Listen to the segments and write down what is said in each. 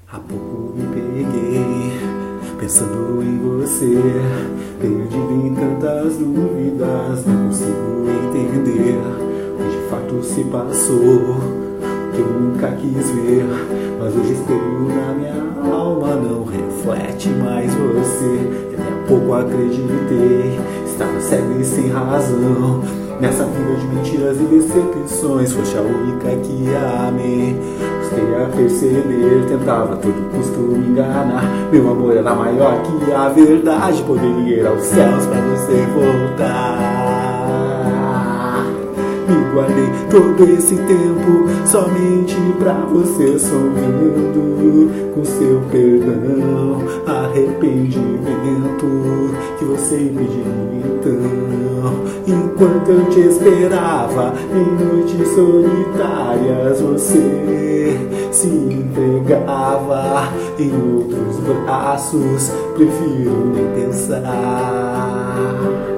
Há pouco me peguei pensando em você, perdido em tantas dúvidas, não consigo entender o que de fato se passou, que eu nunca quis ver, mas hoje espelho na minha alma não reflete mais você. E até há pouco acreditei, estava cego e sem razão, nessa vida de mentiras e decepções, foste a única que amei. Custei a perceber, tentava a todo custo me enganar. Meu amor era maior que a verdade, poderia ir aos céus pra você voltar. Me guardei todo esse tempo somente pra você, sonhando com seu perdão, arrependimento que você impediu então. Enquanto eu te esperava em noites solitárias, você se entregava em outros braços, prefiro nem pensar.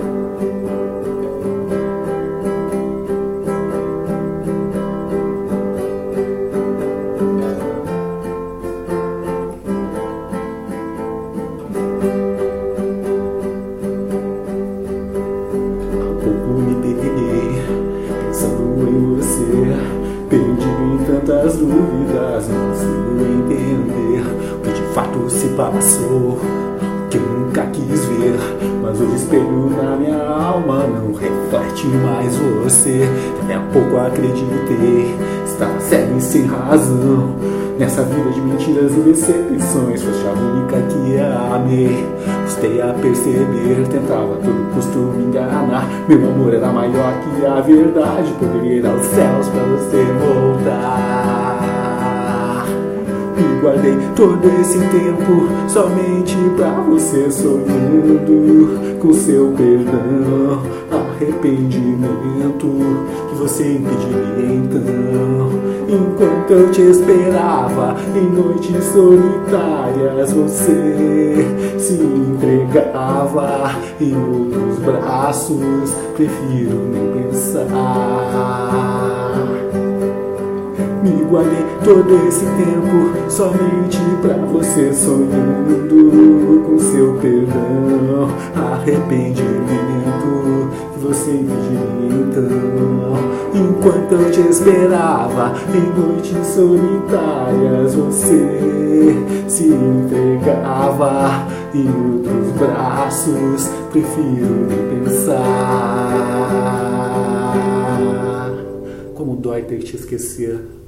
Me peguei pensando em você, perdido em tantas dúvidas, não consigo entender o que de fato se passou, que eu nunca quis ver, mas hoje espelho na minha alma não reflete mais você. Até há pouco acreditei, estava cego e sem razão, nessa vida de mentiras e decepções, foste a única que amei. Custei a perceber, tentava a todo custo me enganar. Meu amor era maior que a verdade, poderia ir aos céus pra você voltar. Me guardei todo esse tempo somente pra você, sonhando com seu perdão, arrependimento que você impediria então. Enquanto eu te esperava em noites solitárias, você se entregava em outros braços, prefiro nem pensar. Me guardei todo esse tempo somente pra você, sonhando com seu perdão, arrependimento que você impediria então. Enquanto eu te esperava em noites solitárias, você se entregava em outros braços, prefiro nem pensar. Como dói ter que te esquecer.